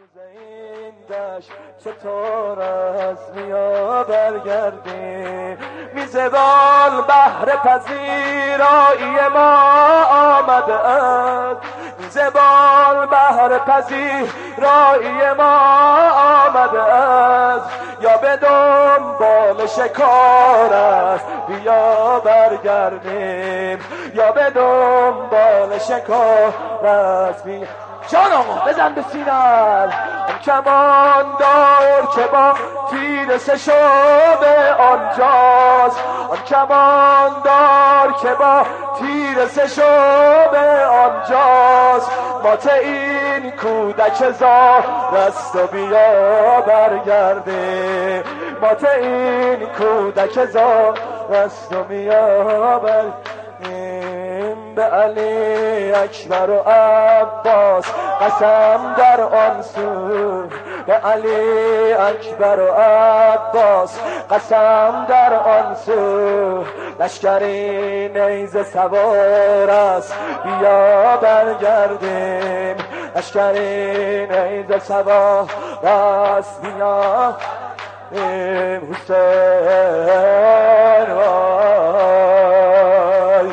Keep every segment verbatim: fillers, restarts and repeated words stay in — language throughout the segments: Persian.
این دشت چطور از میا برگردیم؟ میزبان بهر پذیرایی ما آمده است، میزبان بهر پذیرایی ما آمده است، یا به دنبال شکار است بیا برگردیم، یا به دنبال شکار است بیا. جان آقا بزن به سینر آن کمان دار که با تیر سشوب آنجاست، آن کمان دار که با تیر سشوب آنجاست. مات این کودک زار است و بیا برگرده، مات این کودک زار است و بیا برگرده. به علی اکبر و عباس قسم در آن سو، به علی اکبر و عباس قسم در آن سو. لشکری نیزه سوار است بیا برگردیم، لشکری نیزه سوار است بیا. حسین وای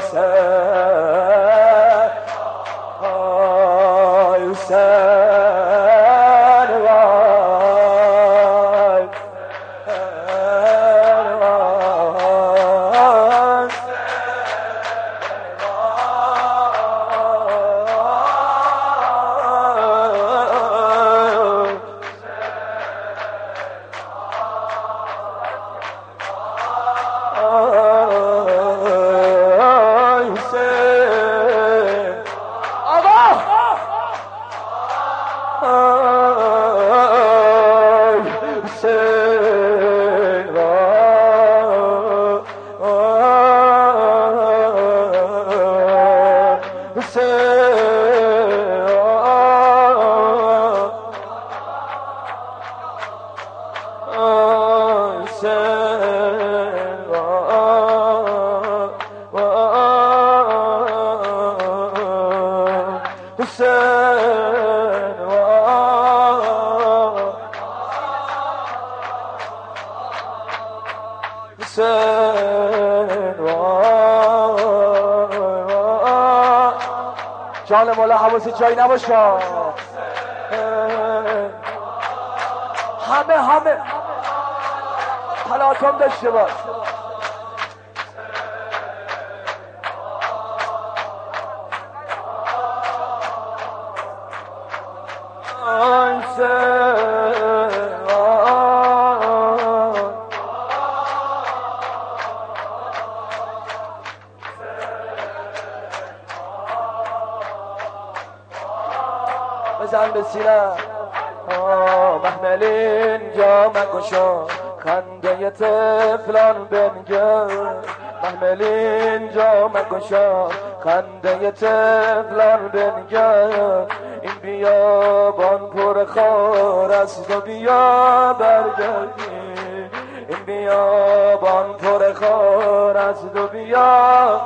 جان مولا حواست جایی نباشه، همه همه تلاطم داشته باش. بزن به سینه محمل اینجا مگشا، خنده طفلان بنگر. محمل اینجا مگشا، خنده طفلان بنگر. این بیابان پر خار است و بیا برگردیم، این بیابان پر خار است و بیا.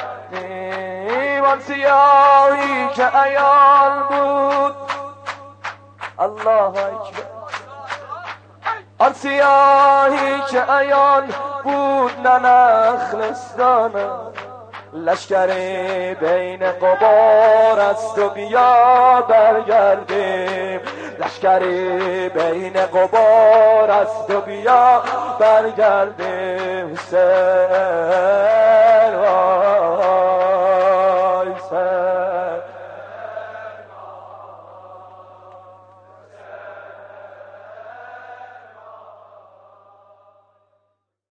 آن سیاهی که عیان بود، الله اکبر، آن سیاهی که عیان بود نه نخلستان. لشکری بین غبار است و بیا برگردیم، لشکری بین غبار است و بیا برگردیم. حسین